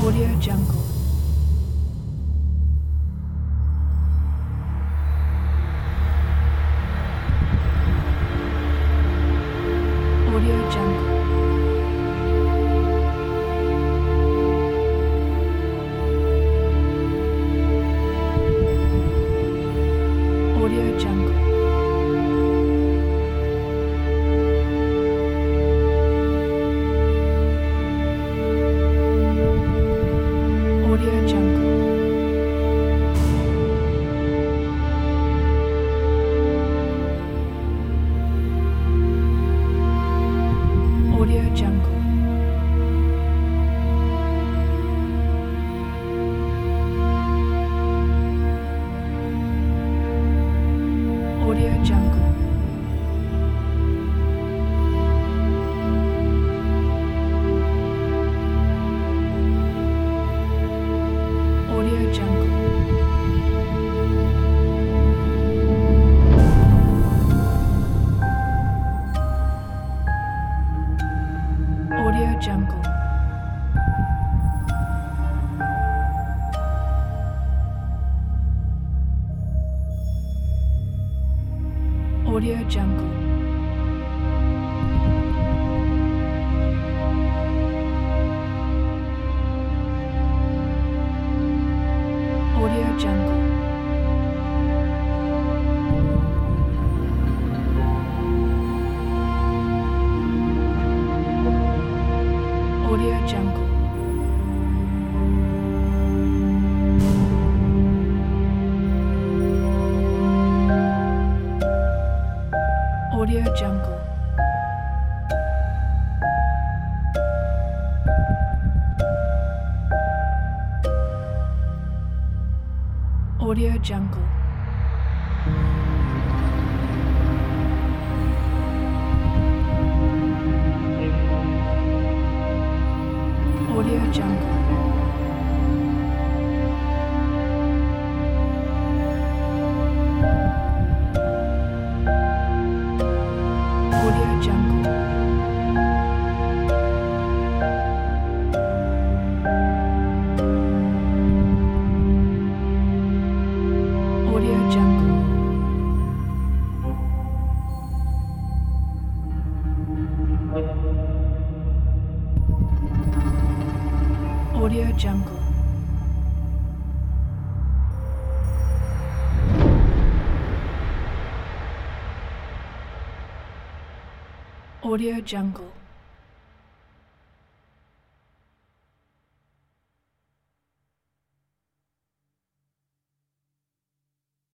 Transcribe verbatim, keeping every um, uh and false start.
Audio Jungle. Audio Jungle. Audio Jungle. Audio Jungle. Audio Jungle. Audio Jungle. Audio Jungle. Audio Jungle. Audio Jungle. Audio Jungle. Audio Jungle. Audio Jungle. Audio Jungle. Audio Jungle. Audio Jungle. Audio Jungle. Audio Jungle. Audio Jungle.